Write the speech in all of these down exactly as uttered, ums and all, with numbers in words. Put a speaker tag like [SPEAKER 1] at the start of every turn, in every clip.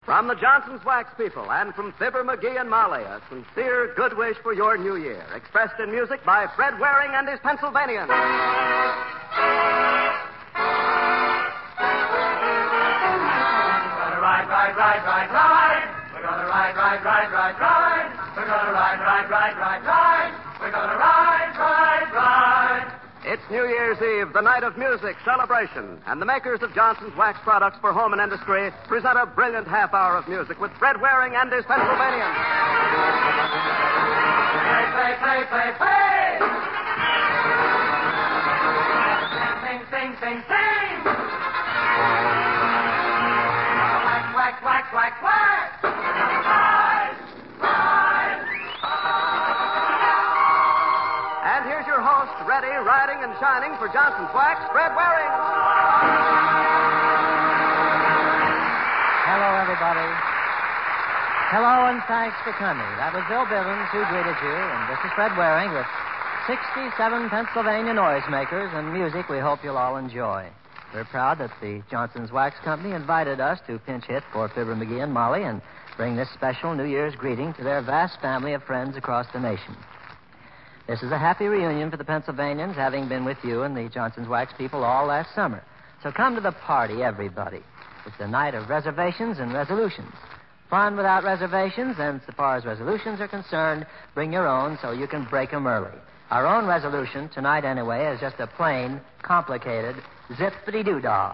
[SPEAKER 1] From the Johnson's Wax people and from Fibber, McGee, and Molly, a sincere good wish for your new year, expressed in music by Fred Waring and his Pennsylvanians.
[SPEAKER 2] We're gonna ride, ride, ride, ride, ride. We're gonna ride, ride, ride, ride, ride. We're gonna ride, ride, ride, ride, ride. We're gonna ride, ride, ride.
[SPEAKER 1] It's New Year's Eve, the night of music, celebration, and the makers of Johnson's Wax products for home and industry present a brilliant half hour of music with Fred Waring and his Pennsylvanians.
[SPEAKER 2] Play, play, play, play, play. Sing, sing, sing, sing. Wax, wax, wax, wax, wax. Ride, ride.
[SPEAKER 1] And here's your host, ready, riding, and shining for Johnson's Wax, Fred Waring.
[SPEAKER 3] Hello, everybody. Hello, and thanks for coming. That was Bill Bivens who greeted you, and this is Fred Waring with sixty-seven Pennsylvania noisemakers and music we hope you'll all enjoy. We're proud that the Johnson's Wax Company invited us to pinch hit for Fibber, McGee, and Molly and bring this special New Year's greeting to their vast family of friends across the nation. This is a happy reunion for the Pennsylvanians, having been with you and the Johnson's Wax people all last summer. So come to the party, everybody. It's a night of reservations and resolutions. Fun without reservations, and so far as resolutions are concerned, bring your own so you can break them early. Our own resolution, tonight anyway, is just a plain, complicated zippity-doo-dah.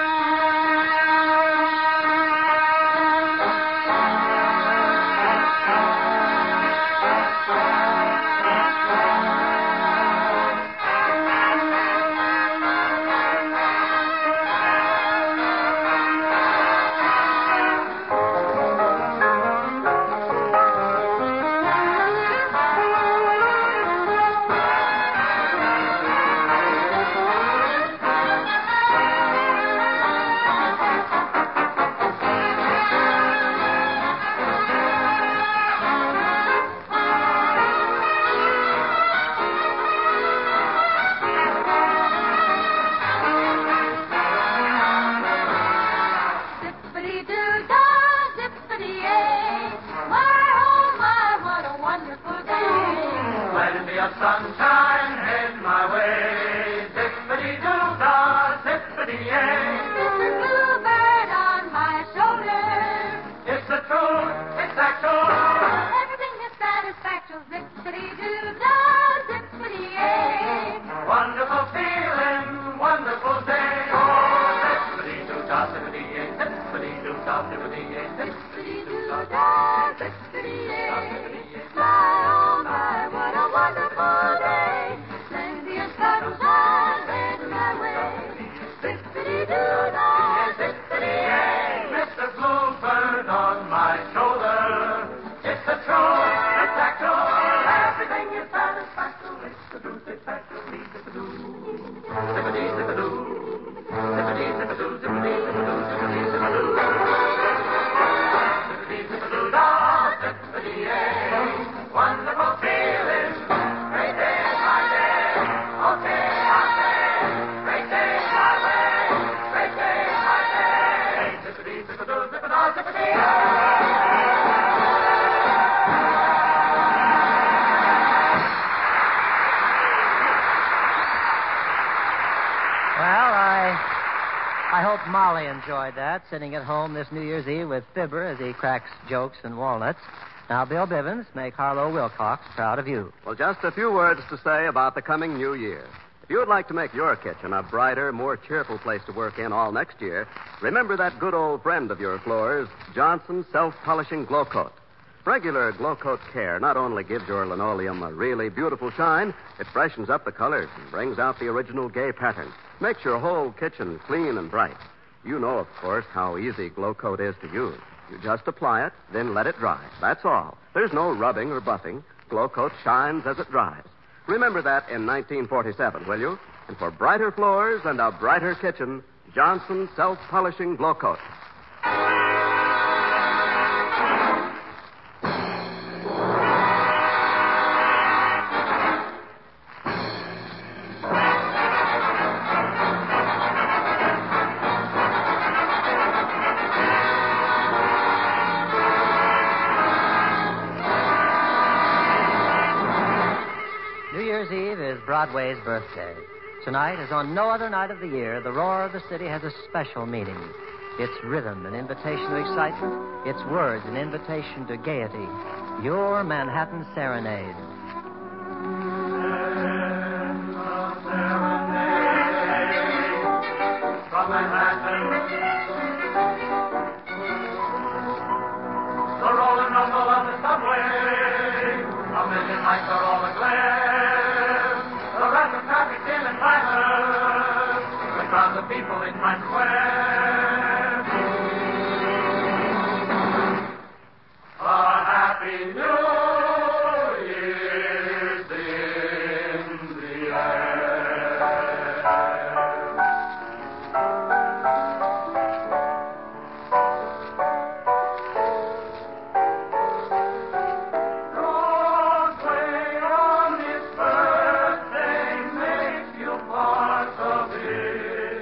[SPEAKER 2] Sunshine head my way, zippity-doo-dah, zippity-yay.
[SPEAKER 4] It's a bluebird on my shoulder.
[SPEAKER 2] It's the truth, it's actual.
[SPEAKER 4] Everything is satisfactory, zippity-doo-dah, zippity-yay.
[SPEAKER 2] Wonderful feeling, wonderful day. Oh, zippity-doo-dah, zippity-yay, zippity-doo-dah, zippity-yay, zippity-doo-dah, zippity-yay. My, oh my, what a wonderful day. Plenty of sunshine head my way. Zippity-doo-dah, zippity-yay. Mister Bluebird on my shoulder. It's the truth, it's actual. Everything is satisfactory. Zippity-doo, zippity-doo, zippity-doo. Zippity-zippity-doo. Zippity-zippity-doo, zippity-zippity-doo, zippity-zippity-doo. Zippity-zippity-doo-dah, zippity-yay. Wonderful feeling. Great day, my day. Okay, I say. Great day, my way. Great day, my day. Zippity-zippity-doo, zippity-doo, zippity-yay.
[SPEAKER 3] Well, I I hope Molly enjoyed that, sitting at home this New Year's Eve with Fibber as he cracks jokes and walnuts. Now, Bill Bivens, make Harlow Wilcox proud of you.
[SPEAKER 1] Well, just a few words to say about the coming new year. If you would like to make your kitchen a brighter, more cheerful place to work in all next year, remember that good old friend of your floors, Johnson's Self-Polishing Glow Coat. Regular Glow Coat care not only gives your linoleum a really beautiful shine, it freshens up the colors and brings out the original gay pattern. Makes your whole kitchen clean and bright. You know, of course, how easy Glow Coat is to use. You just apply it, then let it dry. That's all. There's no rubbing or buffing. Glow Coat shines as it dries. Remember that in nineteen forty-seven, will you? And for brighter floors and a brighter kitchen, Johnson's Self-Polishing Glow Coat.
[SPEAKER 3] Broadway's birthday. Tonight, as on no other night of the year, the roar of the city has a special meaning. Its rhythm, an invitation to excitement. Its words, an invitation to gaiety. Your Manhattan Serenade.
[SPEAKER 2] From Manhattan, the roll and rumble of the subway, a million lights are all aglaze. The rush of traffic dim and clamor, the crowds of people in Times Square. A happy New Year's in the air. Broadway on its birthday makes you part of it.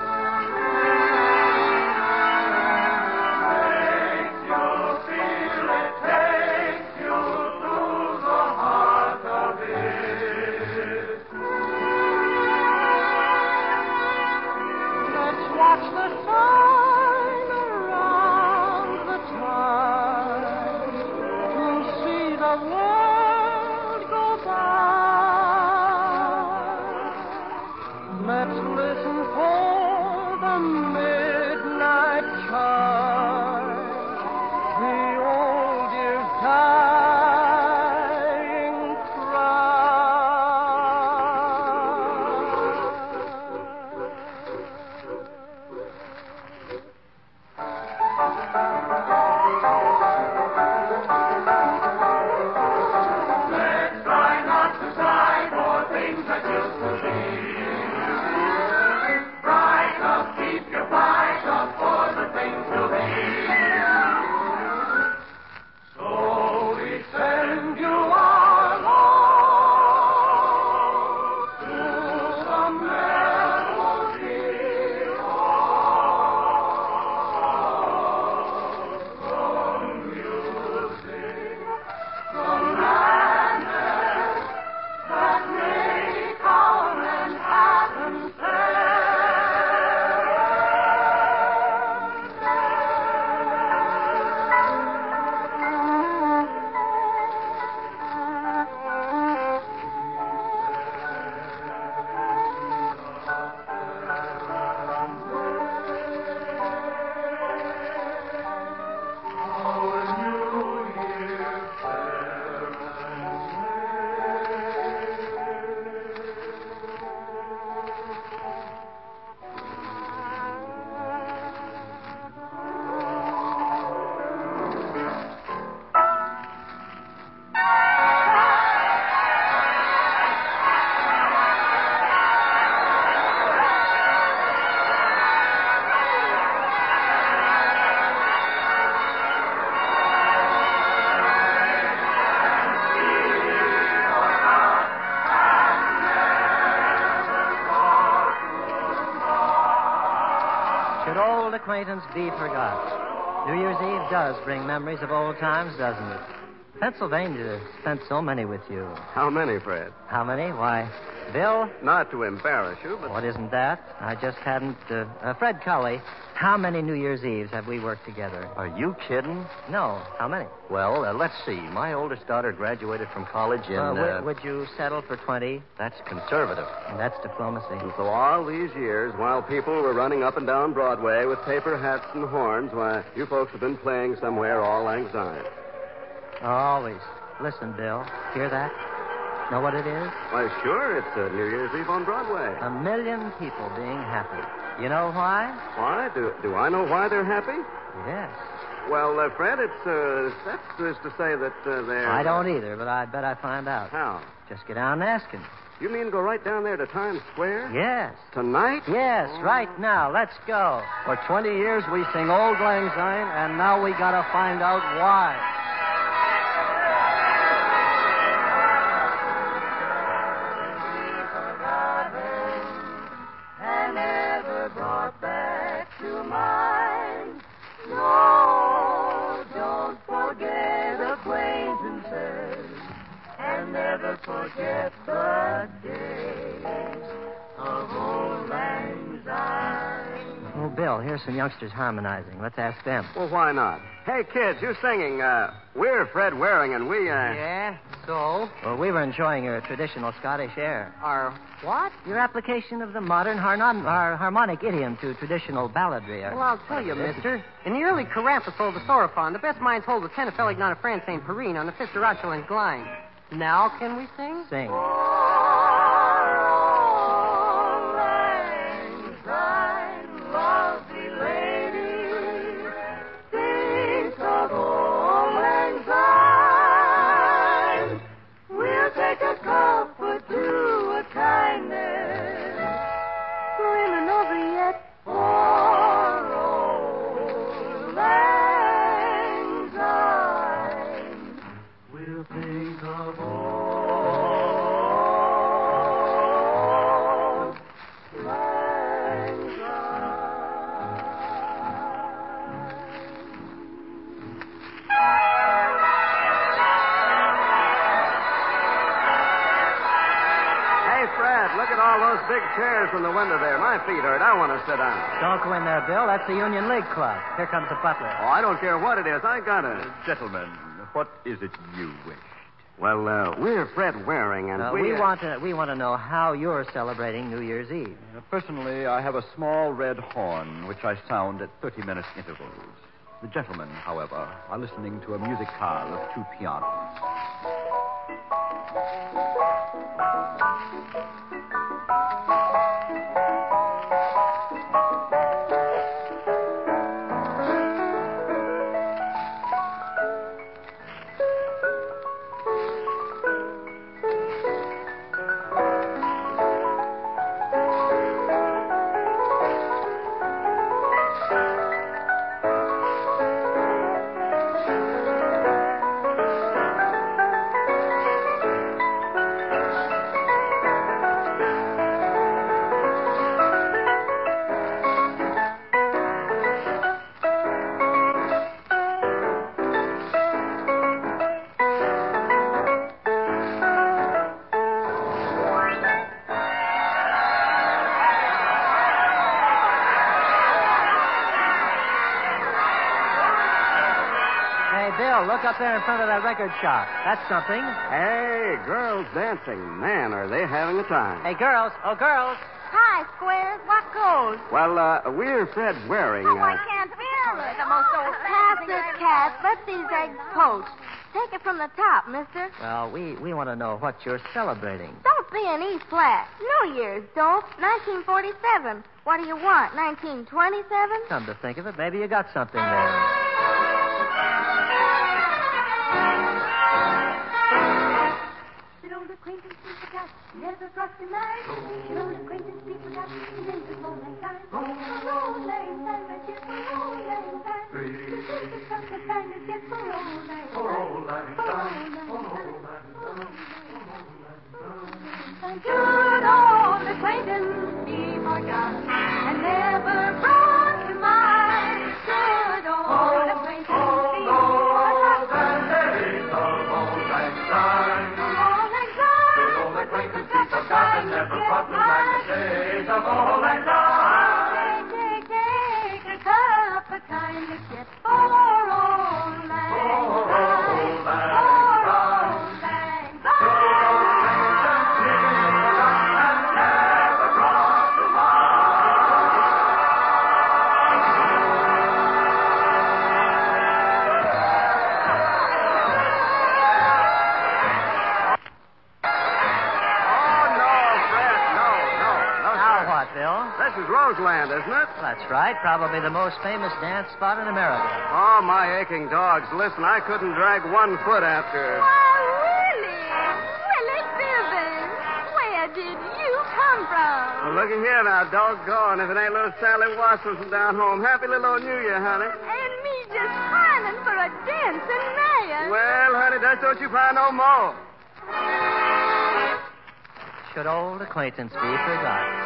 [SPEAKER 2] Makes you feel it, takes you to the heart of it.
[SPEAKER 5] Let's watch the sign around the time to see the world go by. Let's listen for the midnight chime, the old year's dying
[SPEAKER 2] Let's try not to sigh for things that used to be. Bright up, keep your eyes up for the things to be. So we send you our love to the melody of music. The madness that make our Manhattan
[SPEAKER 3] Should old acquaintance be forgot? New Year's Eve does bring memories of old times, doesn't it? Pennsylvania spent so many with you.
[SPEAKER 1] How many, Fred?
[SPEAKER 3] How many? Why, Bill?
[SPEAKER 1] Not to embarrass you, but
[SPEAKER 3] What isn't that? I just hadn't. Uh, uh, Fred Cully, how many New Year's Eves have we worked together?
[SPEAKER 6] Are you kidding?
[SPEAKER 3] No. How many?
[SPEAKER 6] Well, uh, let's see. My oldest daughter graduated from college in.
[SPEAKER 3] Uh,
[SPEAKER 6] Uh,
[SPEAKER 3] would, would you settle for twenty?
[SPEAKER 6] That's conservative.
[SPEAKER 3] And that's diplomacy.
[SPEAKER 1] And so all these years, while people were running up and down Broadway with paper hats and horns, why, you folks have been playing somewhere all lang syne.
[SPEAKER 3] Always. Listen, Bill. Hear that? Know what it is?
[SPEAKER 1] Why, sure, it's uh, New Year's Eve on Broadway.
[SPEAKER 3] A million people being happy. You know why?
[SPEAKER 1] Why? Do, do I know why they're happy?
[SPEAKER 3] Yes.
[SPEAKER 1] Well, uh, Fred, it's, uh, that's just to say that uh, they're...
[SPEAKER 3] I don't either, but I bet I find out.
[SPEAKER 1] How?
[SPEAKER 3] Just get down and ask him.
[SPEAKER 1] You mean go right down there to Times Square?
[SPEAKER 3] Yes.
[SPEAKER 1] Tonight?
[SPEAKER 3] Yes, right now. Let's go.
[SPEAKER 6] For twenty years, we sing Old Lang Syne, and now we gotta find out why.
[SPEAKER 5] and never brought back to mind. No, don't forget acquaintances and I'll never forget the days of old lang syne.
[SPEAKER 3] Oh, Bill, here's some youngsters harmonizing. Let's ask them.
[SPEAKER 1] Well, why not? Hey, kids, you're singing, uh, we're Fred Waring, and we, uh...
[SPEAKER 6] Yeah, so?
[SPEAKER 3] Well, we were enjoying your traditional Scottish air.
[SPEAKER 6] Our what?
[SPEAKER 3] Your application of the modern harnon- har- harmonic idiom to traditional balladry.
[SPEAKER 6] Well, I'll tell you, mister. In the early Carapace of the Saurophon, the best minds hold the Tenafelic non France Saint Perrine on the Fistaracula Gline. Now can we sing?
[SPEAKER 3] Sing.
[SPEAKER 1] Look at all those big chairs in the window there. My feet hurt. I want to sit down.
[SPEAKER 3] Don't go in there, Bill. That's the Union League Club. Here comes the butler.
[SPEAKER 1] Oh, I don't care what it is. I got it.
[SPEAKER 7] Gentlemen, what is it you wish?
[SPEAKER 1] Well, uh, we're Fred Waring, and
[SPEAKER 3] Uh,
[SPEAKER 1] we...
[SPEAKER 3] we
[SPEAKER 1] uh,
[SPEAKER 3] want to we want to know how you're celebrating New Year's Eve.
[SPEAKER 7] Uh, personally, I have a small red horn, which I sound at thirty-minute intervals. The gentlemen, however, are listening to a musicale of two pianos.
[SPEAKER 3] Bill, look up there in front of that record shop. That's something.
[SPEAKER 1] Hey, girls dancing. Man, are they having a time.
[SPEAKER 3] Hey, girls. Oh, girls.
[SPEAKER 4] Hi, Squares. What goes?
[SPEAKER 1] Well, uh, we're Fred Waring.
[SPEAKER 4] Oh, I
[SPEAKER 1] uh,
[SPEAKER 4] can't feel it. The most old Pass this, Cass. Let these eggs poach. Take it from the top, mister.
[SPEAKER 3] Well, we, we want to know what you're celebrating.
[SPEAKER 4] Don't be an E flat. New Year's, don't. nineteen forty-seven. What do you want, nineteen twenty-seven?
[SPEAKER 3] Come to think of it, maybe you got something there.
[SPEAKER 5] Never cross the line. Your old acquaintance be forgotten. Then the long lang syne. Old lang syne, my dear, for old lang syne. The sister comes to find us yet for old lang syne. For old lang syne. For old lang syne. Should old acquaintance be forgotten and never brought to mind? Should old acquaintance be forgotten?
[SPEAKER 2] Never brought the black days of old lang syne.
[SPEAKER 5] Take, take, take a cup of kindness yet for old lang syne. For old lang syne.
[SPEAKER 2] Never brought the
[SPEAKER 1] This is Roseland, isn't it?
[SPEAKER 3] That's right. Probably the most famous dance spot in America.
[SPEAKER 1] Oh, my aching dogs. Listen, I couldn't drag one foot after...
[SPEAKER 4] Why, Willie! Willie Bivens! Where did you come from?
[SPEAKER 1] Well, looky here now, doggone, if it ain't little Sally Watson from down home. Happy little old New Year, honey.
[SPEAKER 4] And me just pining for a dance in Mayan.
[SPEAKER 1] Well, honey, that's don't you find no more.
[SPEAKER 3] Should old acquaintance be forgotten?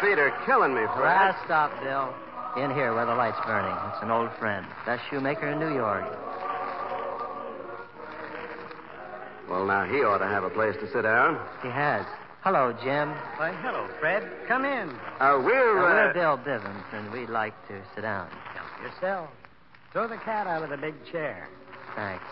[SPEAKER 1] feet are killing me, Fred.
[SPEAKER 3] Ah, stop, Bill. In here where the light's burning. It's an old friend. Best shoemaker in New York.
[SPEAKER 1] Well, now, he ought to have a place to sit down.
[SPEAKER 3] He has. Hello, Jim.
[SPEAKER 8] Why, hello, Fred. Come in.
[SPEAKER 1] Uh, we're,
[SPEAKER 3] Uh,
[SPEAKER 1] uh...
[SPEAKER 3] we're Bill Bivens, and we'd like to sit down.
[SPEAKER 8] Help yourself. Throw the cat out of the big chair.
[SPEAKER 3] Thanks.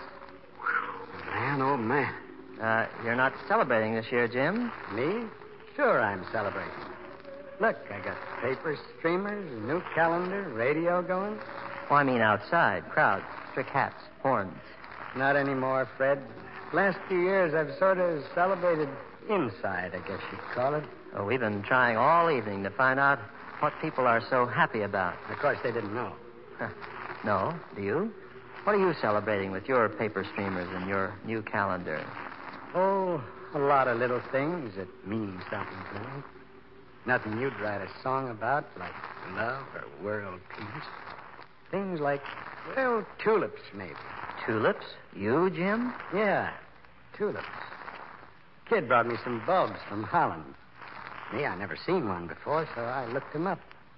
[SPEAKER 1] Man, oh, man.
[SPEAKER 3] Uh, you're not celebrating this year, Jim?
[SPEAKER 8] Me? Sure, I'm celebrating. Look, I got paper streamers, a new calendar, radio going.
[SPEAKER 3] Oh, I mean outside. Crowds, trick hats, horns.
[SPEAKER 8] Not anymore, Fred. Last few years, I've sort of celebrated inside, I guess you'd call it.
[SPEAKER 3] Oh, we've been trying all evening to find out what people are so happy about.
[SPEAKER 8] Of course, they didn't know.
[SPEAKER 3] No? Do you? What are you celebrating with your paper streamers and your new calendar?
[SPEAKER 8] Oh, a lot of little things that mean something to me. Nothing you'd write a song about, like love or world peace. Things like, well, tulips, maybe.
[SPEAKER 3] Tulips? You, Jim?
[SPEAKER 8] Yeah, tulips. Kid brought me some bulbs from Holland. Me, I never seen one before, so I looked them up.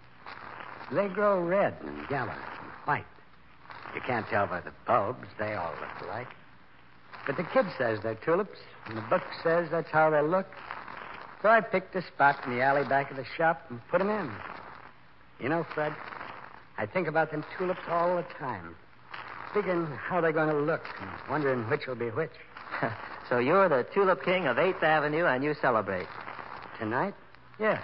[SPEAKER 8] They grow red and yellow and white. You can't tell by the bulbs. They all look alike. But the kid says they're tulips, and the book says that's how they look. So I picked a spot in the alley back of the shop and put them in. You know, Fred, I think about them tulips all the time, figuring how they're going to look and wondering which will be which.
[SPEAKER 3] So you're the Tulip King of eighth Avenue, and you celebrate.
[SPEAKER 8] Tonight? Yes.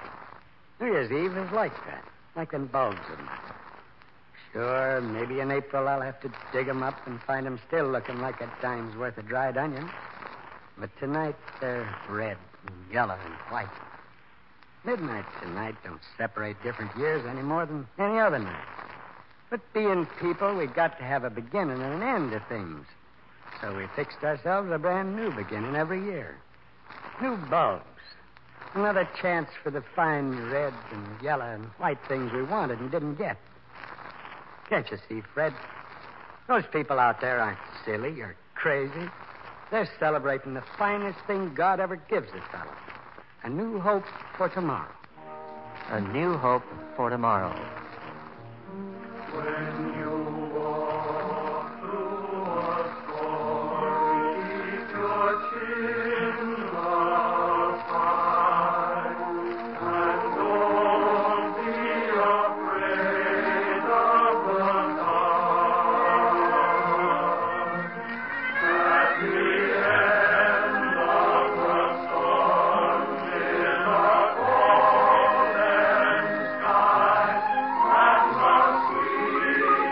[SPEAKER 8] New Year's Eve is like that, like them bulbs of mine. Sure, maybe in April I'll have to dig 'em up and find 'em still looking like a dime's worth of dried onions. But tonight they're red and yellow and white. Midnight tonight don't separate different years any more than any other night. But being people, we got to have a beginning and an end to things. So we fixed ourselves a brand new beginning every year. New bulbs. Another chance for the fine red and yellow and white things we wanted and didn't get. Can't you see, Fred? Those people out there aren't silly or crazy. They're celebrating the finest thing God ever gives a fellow. A new hope for tomorrow.
[SPEAKER 3] A new hope for tomorrow.
[SPEAKER 2] When you walk through a storm, keep your chin up high, and don't be afraid of the dark. At the end of the storm is a golden sky and the sweet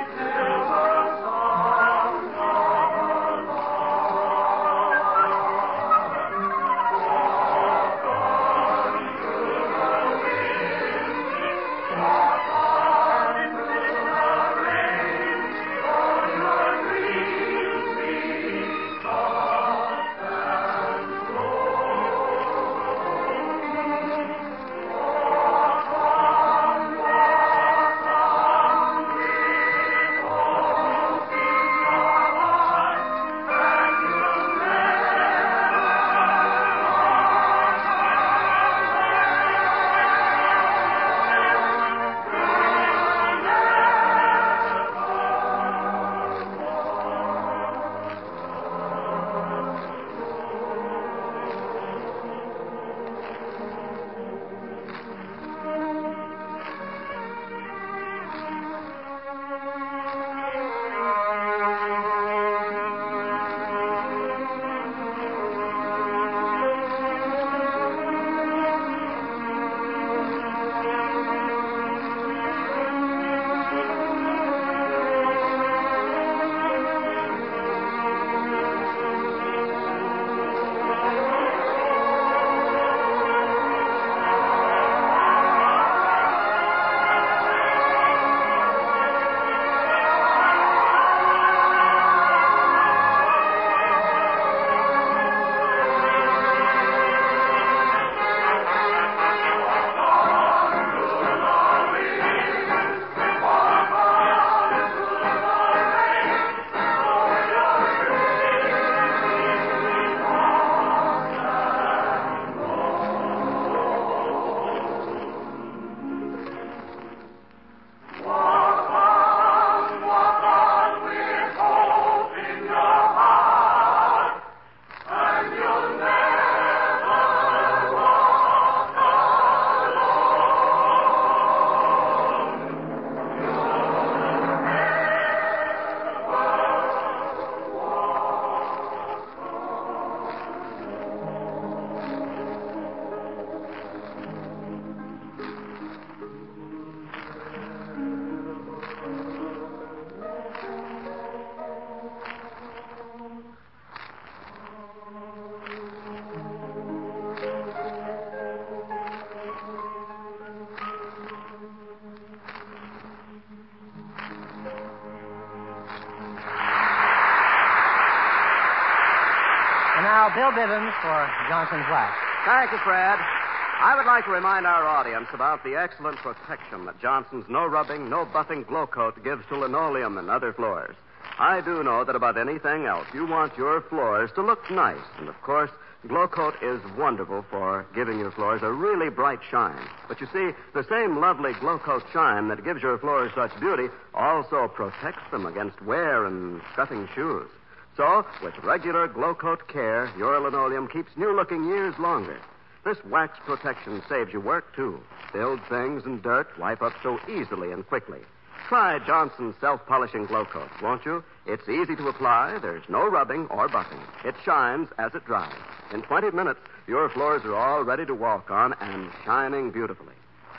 [SPEAKER 3] And now, Bill Bivens for Johnson's Wax.
[SPEAKER 1] Thank you, Fred. I would like to remind our audience about the excellent protection that Johnson's no rubbing, no buffing glow coat gives to linoleum and other floors. I do know that above anything else, you want your floors to look nice. And, of course, Glow Coat is wonderful for giving your floors a really bright shine. But you see, the same lovely Glow Coat shine that gives your floors such beauty also protects them against wear and scuffing shoes. So, with regular Glow Coat care, your linoleum keeps new-looking years longer. This wax protection saves you work, too. Spilled things and dirt wipe up so easily and quickly. Try Johnson's self-polishing Glow Coat, won't you? It's easy to apply. There's no rubbing or buffing. It shines as it dries. In twenty minutes, your floors are all ready to walk on and shining beautifully.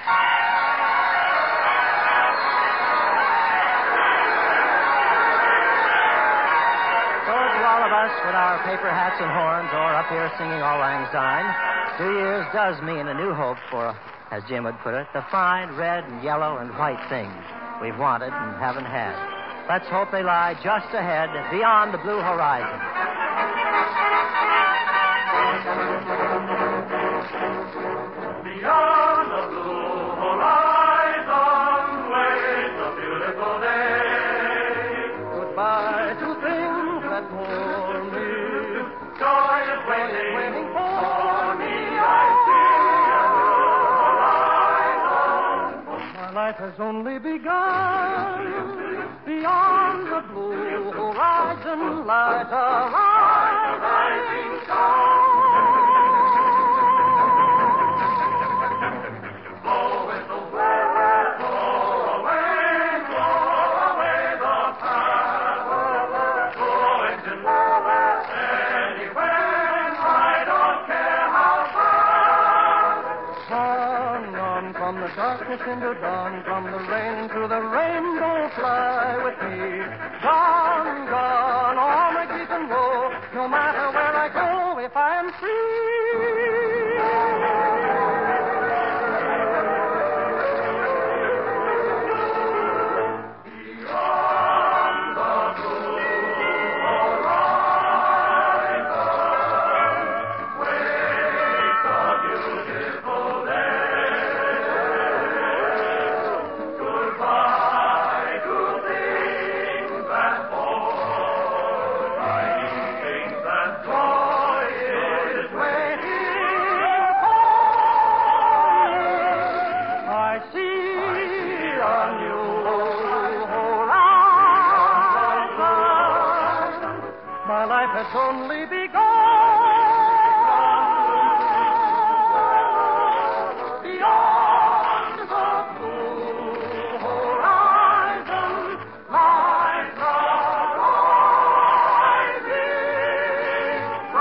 [SPEAKER 3] So to all of us with our paper hats and horns or up here singing Auld Lang Syne, New Year's does mean a new hope for, as Jim would put it, the fine red and yellow and white things we've wanted and haven't had. Let's hope they lie just ahead, beyond the blue horizon.
[SPEAKER 2] Beyond the blue horizon waits a beautiful day.
[SPEAKER 3] Goodbye to things that bore me.
[SPEAKER 2] Joy is waiting,
[SPEAKER 3] waiting
[SPEAKER 2] for me. I see a new horizon.
[SPEAKER 3] My life has only begun. Beyond the blue horizon lies a rising sun.
[SPEAKER 2] Blow whistle, blow away, blow away the past. Blow engine, anywhere, I don't care how far.
[SPEAKER 3] On, on from the darkness into dawn, from the rain to the rainbow, fly with me. Gone, gone, all my grief and woe, no matter where I go, if I am free. It's only begun. Beyond the blue horizon lies the rising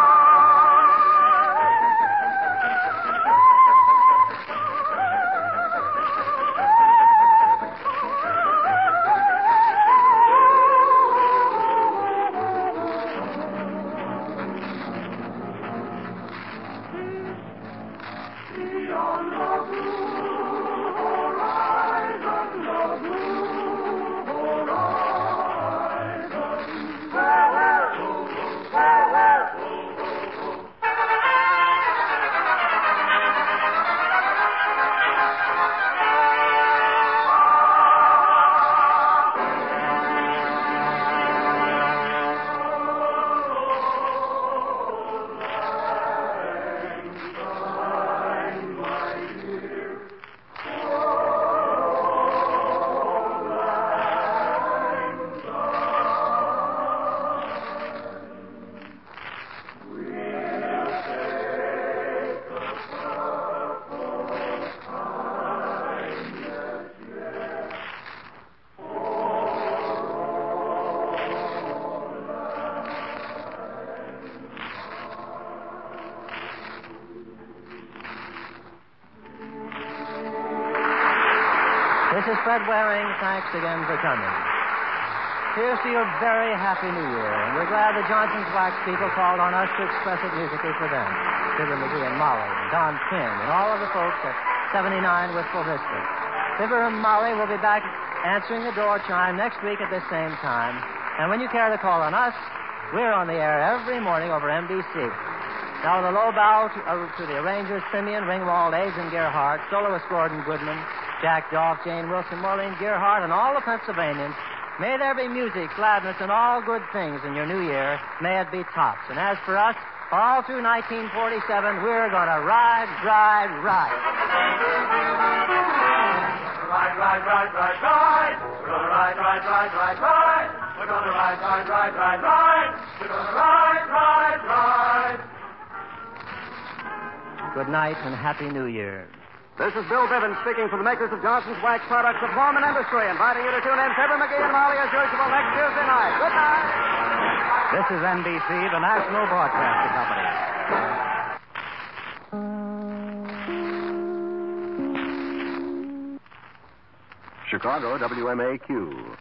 [SPEAKER 3] This is Fred Waring. Thanks again for coming. Here's to your very happy New Year, and we're glad the Johnson's Wax people called on us to express it musically for them. Fibber McGee and Molly, and Don King, and all of the folks at seventy-nine Wistful Vista. Fibber and Molly will be back answering the door chime next week at this same time. And when you care to call on us, We're on the air every morning over N B C. Now, the low bow to, uh, to the arrangers, Simeon, Ringwald, Aids, and Gerhardt, soloist Gordon Goodman, Jack Dolph, Jane Wilson, Maureen Gerhardt, and all the Pennsylvanians. May there be music, gladness, and all good things in your new year. May it be tops. And as for us, all through nineteen forty-seven, we're going to ride, ride, ride.
[SPEAKER 2] Ride, ride, ride, ride, ride. We're going to ride, ride, ride, ride, ride. We're going to ride, ride, ride, ride, ride. We're going to ride, ride, ride.
[SPEAKER 3] Good night and Happy New Year.
[SPEAKER 1] This is Bill Bivens speaking for the makers of Johnson's Wax Products of Home and Industry, inviting you to tune in Fibber McGee and Molly as usual next Tuesday night. Good night.
[SPEAKER 7] This is N B C, the National Broadcasting Company. Chicago, W M A Q.